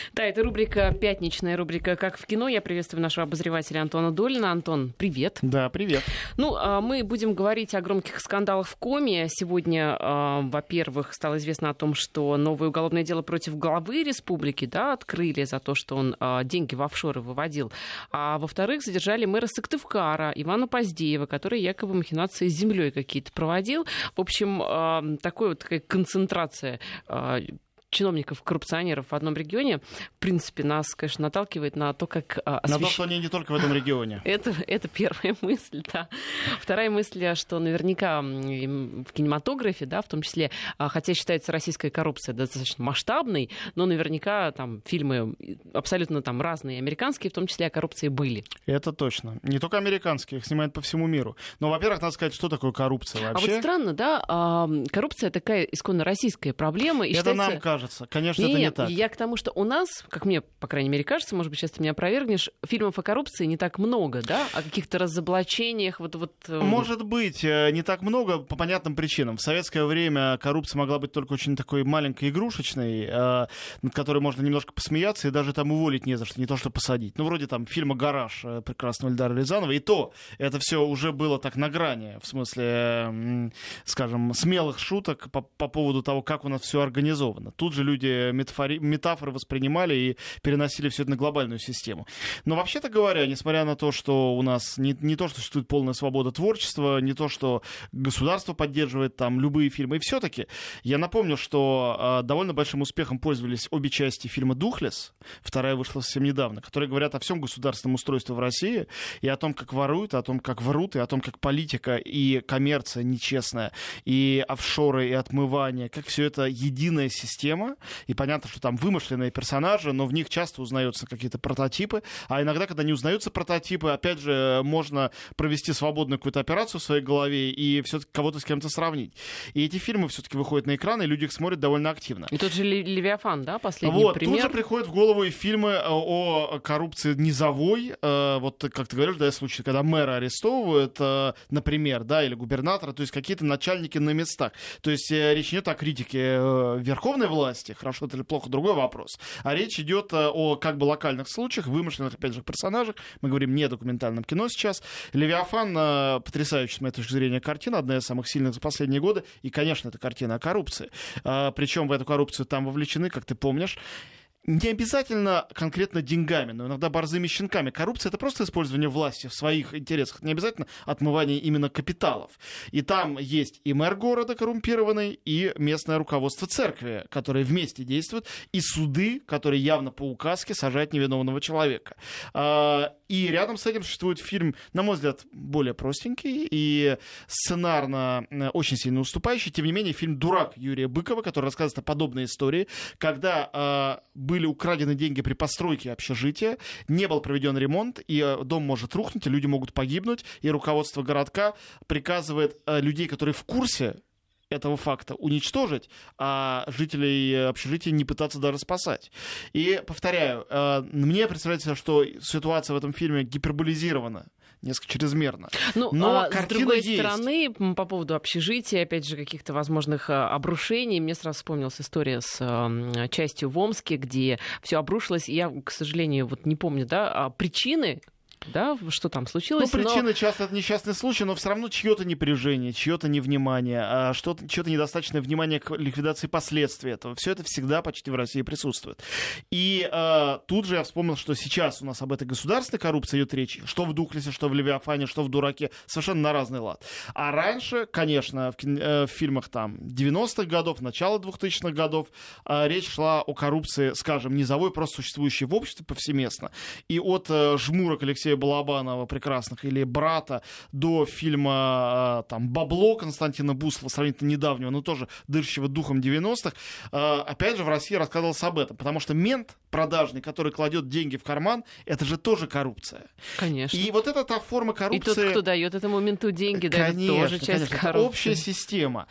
Да, это рубрика, пятничная рубрика «Как в кино». Я приветствую нашего обозревателя Антона Долина. Антон, привет. Да, привет. Мы будем говорить о громких скандалах в Коми. Сегодня, во-первых, стало известно о том, что новое уголовное дело против главы республики, открыли за то, что он деньги в офшоры выводил. А во-вторых, задержали мэра Сыктывкара Ивана Поздеева, который якобы махинации с землей какие-то проводил. В общем, такая концентрация чиновников-коррупционеров в одном регионе, в принципе, нас, конечно, наталкивает на то, как На то, что они не только в этом регионе. Это первая мысль, да. Вторая мысль, что наверняка в кинематографе, в том числе, хотя считается российская коррупция достаточно масштабной, но наверняка там фильмы абсолютно там разные, американские, в том числе, о коррупции были. Это точно. Не только американские, их снимают по всему миру. Но, во-первых, надо сказать, что такое коррупция вообще. А вот странно, коррупция такая исконно российская проблема. И это считается... нам кажется. Конечно, это не так. Я к тому, что у нас, как мне, по крайней мере, кажется, может быть, сейчас ты меня опровергнешь, фильмов о коррупции не так много, о каких-то разоблачениях. Может быть, не так много по понятным причинам. В советское время коррупция могла быть только очень такой маленькой, игрушечной, над которой можно немножко посмеяться и даже там уволить не за что, не то что посадить. Вроде там фильма «Гараж» прекрасного Эльдара Рязанова. И то это все уже было так на грани, в смысле, скажем, смелых шуток по поводу того, как у нас все организовано. Тут же люди метафоры воспринимали и переносили все это на глобальную систему. Но вообще-то говоря, несмотря на то, что у нас не то, что существует полная свобода творчества, не то, что государство поддерживает там любые фильмы, и все-таки я напомню, что довольно большим успехом пользовались обе части фильма «Духлесс», вторая вышла совсем недавно, которые говорят о всем государственном устройстве в России и о том, как воруют, о том, как врут, и о том, как политика и коммерция нечестная, и офшоры, и отмывание, как все это единая система. И понятно, что там вымышленные персонажи, но в них часто узнаются какие-то прототипы. А иногда, когда не узнаются прототипы, опять же, можно провести свободную какую-то операцию в своей голове и все-таки кого-то с кем-то сравнить. И эти фильмы все-таки выходят на экраны, и люди их смотрят довольно активно. И тот же «Левиафан», последний пример. Тут же приходят в голову и фильмы о коррупции низовой. Как ты говоришь, случаи, когда мэра арестовывают, например, или губернатора, то есть какие-то начальники на местах. То есть речь не идет о критике верховной власти, хорошо это или плохо, другой вопрос. А речь идет о локальных случаях, вымышленных, опять же, персонажах. Мы говорим не о документальном кино сейчас. «Левиафан» потрясающая, с моей точки зрения, картина, одна из самых сильных за последние годы. И, конечно, это картина о коррупции. Причем в эту коррупцию там вовлечены, как ты помнишь, не обязательно конкретно деньгами, но иногда борзыми щенками. Коррупция — это просто использование власти в своих интересах. Не обязательно отмывание именно капиталов. И там есть и мэр города коррумпированный, и местное руководство церкви, которые вместе действуют, и суды, которые явно по указке сажают невиновного человека. И рядом с этим существует фильм, на мой взгляд, более простенький и сценарно очень сильно уступающий. Тем не менее, фильм «Дурак» Юрия Быкова, который рассказывает о подобной истории, когда были украдены деньги при постройке общежития, не был проведен ремонт, и дом может рухнуть, и люди могут погибнуть, и руководство городка приказывает людей, которые в курсе этого факта, уничтожить, а жителей общежития не пытаться даже спасать. И, повторяю, мне представляется, что ситуация в этом фильме гиперболизирована, несколько чрезверно. Но с другой стороны, по поводу общежития, опять же, каких-то возможных обрушений, мне сразу вспомнилась история с частью в Омске, где все обрушилось. Я, к сожалению, не помню, причины, что там случилось. Причины часто это несчастный случай, но все равно чье-то непряжение, чье-то невнимание, чье-то недостаточное внимание к ликвидации последствий этого. Все это всегда почти в России присутствует. И тут же я вспомнил, что сейчас у нас об этой государственной коррупции идет речь, что в «Духлессе», что в «Левиафане», что в «Дураке», совершенно на разный лад. А раньше, конечно, в фильмах 90-х годов, начала 2000-х годов, речь шла о коррупции, скажем, низовой, просто существующей в обществе повсеместно. И от «Жмурок» Алексея Балабанова прекрасных или «Брата» до фильма «Бабло» Константина Буслова, сравнительно недавнего, но тоже дышащего духом 90-х, опять же в России рассказывалось об этом, потому что мент продажный, который кладет деньги в карман, это же тоже коррупция. Конечно. И вот это та форма коррупции... И тот, кто дает этому менту деньги, конечно, это тоже часть коррупции. Это общая система.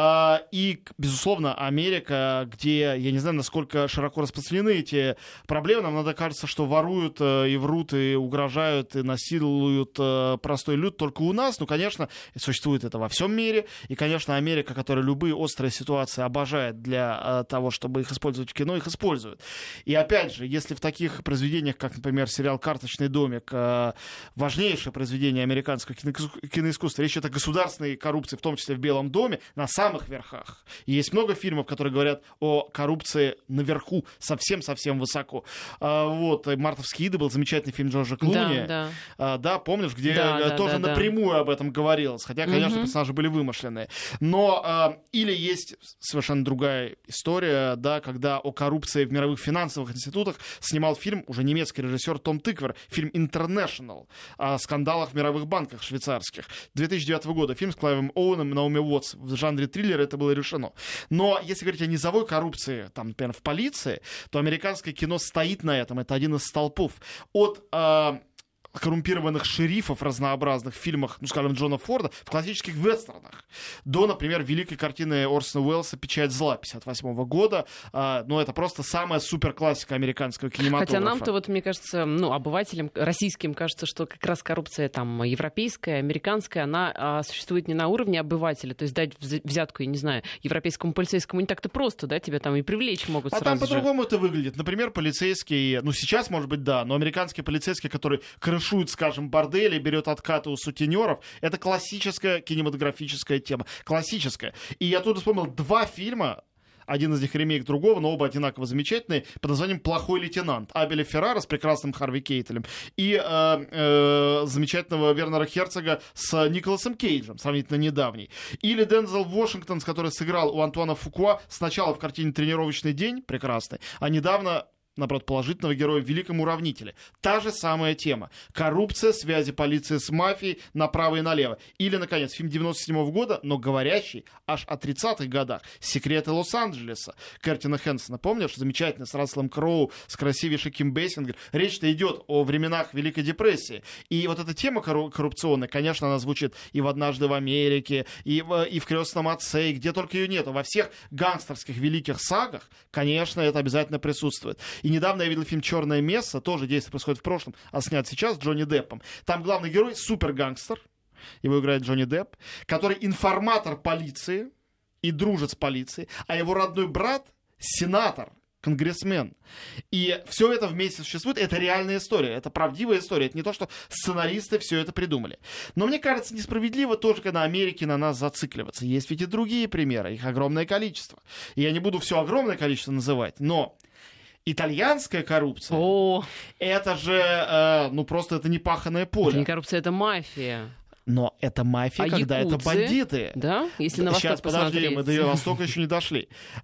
И, безусловно, Америка, где, я не знаю, насколько широко распространены эти проблемы, нам надо кажется, что воруют и врут, и угрожают уничтожают и насилуют простой люд только у нас. Ну, конечно, существует это во всем мире. И, конечно, Америка, которая любые острые ситуации обожает для того, чтобы их использовать в кино, их использует. И опять же, если в таких произведениях, как, например, сериал «Карточный домик», важнейшее произведение американского киноискусства, речь идет о государственной коррупции, в том числе в Белом доме, на самых верхах. И есть много фильмов, которые говорят о коррупции наверху, совсем-совсем высоко. Вот, «Мартовские иды» был замечательный фильм Джорджа Клуни. Да, помнишь, где тоже напрямую об этом говорилось. Хотя, конечно, персонажи были вымышленные. Но или есть совершенно другая история, да, когда о коррупции в мировых финансовых институтах снимал фильм уже немецкий режиссер Том Тыквер, фильм «Интернешнл», о скандалах в мировых банках швейцарских. 2009 года фильм с Клайвом Оуэном и Наоми Уотс. В жанре триллера это было решено. Но если говорить о низовой коррупции, там, например, в полиции, то американское кино стоит на этом. Это один из столпов. От коррумпированных шерифов разнообразных фильмах, ну, скажем, Джона Форда, в классических вестернах, до, например, великой картины Орсона Уэллса «Печать зла» 1958 года. Ну, это просто самая суперклассика американского кинематографа. Хотя нам-то, вот, мне кажется, ну, обывателям российским кажется, что как раз коррупция там европейская, американская, она существует не на уровне обывателя. То есть дать взятку, я не знаю, европейскому полицейскому не так-то просто, да, тебя там и привлечь могут сразу там же. по-другому это выглядит. Например, полицейский, ну, сейчас, может быть, да, но американский полицейский, который крышует, скажем, бордели, берет откаты у сутенеров. Это классическая кинематографическая тема. Классическая. И я тут вспомнил 2 фильма, один из них ремейк другого, но оба одинаково замечательные, под названием «Плохой лейтенант». Абеля Феррара с прекрасным Харви Кейтелем и замечательного Вернера Херцога с Николасом Кейджем, сравнительно недавний. Или Дензел Вашингтон, который сыграл у Антуана Фукуа сначала в картине «Тренировочный день», прекрасный, а недавно, наоборот, положительного героя в «Великом уравнителе». Та же самая тема. Коррупция, связи полиции с мафией направо и налево. Или, наконец, фильм 97 года, но говорящий аж о 30-х годах. «Секреты Лос-Анджелеса» Кертина Хэнсона. Помнишь? Замечательно, с Расселом Кроу, с красивейшей Ким Бейсингер. Речь-то идет о временах Великой депрессии. И вот эта тема коррупционная, конечно, она звучит и в «Однажды в Америке», и в «Крестном отце», и где только ее нету. Во всех гангстерских великих сагах, конечно, это обязательно присутствует. И недавно я видел фильм «Черное место», тоже действие происходит в прошлом, а снят сейчас с Джонни Деппом. Там главный герой — супергангстер, его играет Джонни Депп, который информатор полиции и дружит с полицией, а его родной брат — сенатор, конгрессмен. И все это вместе существует. Это реальная история, это правдивая история. Это не то, что сценаристы все это придумали. Но мне кажется, несправедливо тоже, когда Америке на нас зацикливаться. Есть ведь и другие примеры, их огромное количество. И я не буду все огромное количество называть, но итальянская коррупция, это же, ну просто это не паханое поле. Это не коррупция, это мафия. Но это мафия, когда якудзы? Это бандиты. Да? Если на восток Сейчас, подожди, мы до Востока еще не дошли.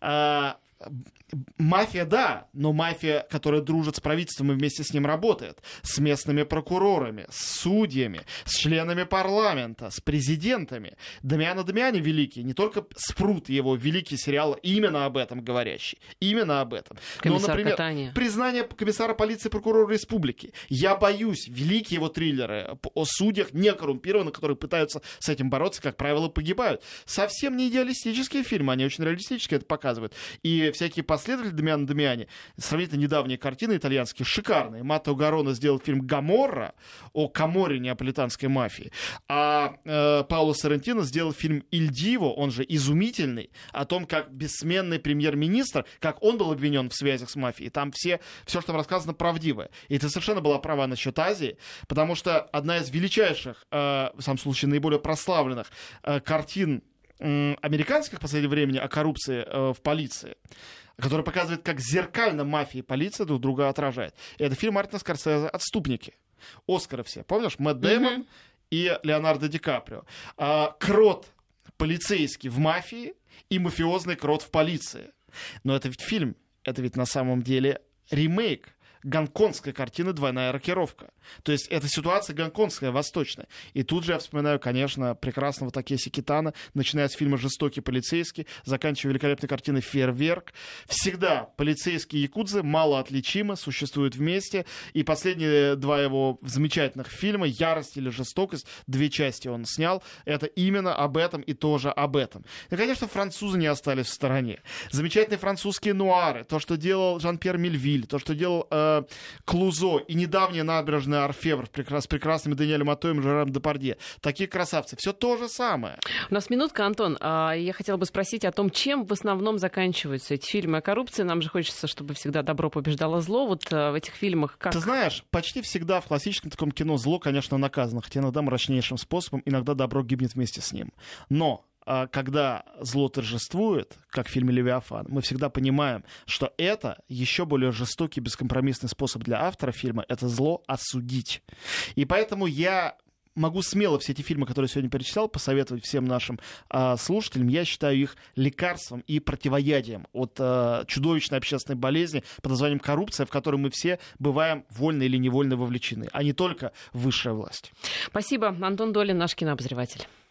Мафия, да, но мафия, которая дружит с правительством и вместе с ним работает, с местными прокурорами, с судьями, с членами парламента, с президентами. Дамиано Дамиани великий, не только «Спрут», его великий сериал, именно об этом говорящий, именно об этом. Комиссар но, например, Катания. Признание комиссара полиции прокурора республики. Я боюсь, великие его триллеры о судьях некоррумпированных, которые пытаются с этим бороться, как правило, погибают. Совсем не идеалистические фильмы, они очень реалистически это показывают. И всякие последователи Дамиано Дамиани, сравнительно недавние картины итальянские, шикарные. Маттео Гароне сделал фильм «Гоморра» о Каморре неаполитанской мафии, а Паоло Соррентино сделал фильм «Иль Диво», он же «Изумительный», о том, как бессменный премьер-министр, как он был обвинен в связях с мафией. Там все, что там рассказано, правдивое. И ты совершенно была права насчет Азии, потому что одна из величайших, в самом случае, наиболее прославленных картин американских в последнее время о коррупции в полиции, который показывает, как зеркально мафия и полиция друг друга отражает. И это фильм Мартина Скорсезе «Отступники». Оскары все. Помнишь? Мэтт Дэймон и Леонардо Ди Каприо. Крот полицейский в мафии и мафиозный крот в полиции. Но это ведь фильм. Это ведь на самом деле ремейк гонконгской картины «Двойная рокировка». То есть это ситуация гонконгская, восточная. И тут же я вспоминаю, конечно, прекрасного Такеси Китано, начиная с фильма «Жестокий полицейский», заканчивая великолепной картиной «Фейерверк». Всегда полицейские якудзы малоотличимы, существуют вместе. И последние 2 его замечательных фильма «Ярость» или «Жестокость», 2 части он снял, это именно об этом и тоже об этом. И, конечно, французы не остались в стороне. Замечательные французские нуары, то, что делал Жан-Пьер Мельвиль, то, что делал Клузо и недавняя набережная Орфевр с прекрасными Даниэлем Атоем и Жераром Депардье. Такие красавцы. Все то же самое. У нас минутка, Антон. Я хотела бы спросить о том, чем в основном заканчиваются эти фильмы о коррупции. Нам же хочется, чтобы всегда добро побеждало зло. Вот в этих фильмах как... Ты знаешь, почти всегда в классическом таком кино зло, конечно, наказано, хотя иногда мрачнейшим способом, иногда добро гибнет вместе с ним. Но когда зло торжествует, как в фильме «Левиафан», мы всегда понимаем, что это еще более жестокий, бескомпромиссный способ для автора фильма — это зло осудить. И поэтому я могу смело все эти фильмы, которые я сегодня перечислял, посоветовать всем нашим слушателям. Я считаю их лекарством и противоядием от чудовищной общественной болезни под названием коррупция, в которой мы все бываем вольно или невольно вовлечены, а не только высшая власть. Спасибо. Антон Долин, наш кинообозреватель.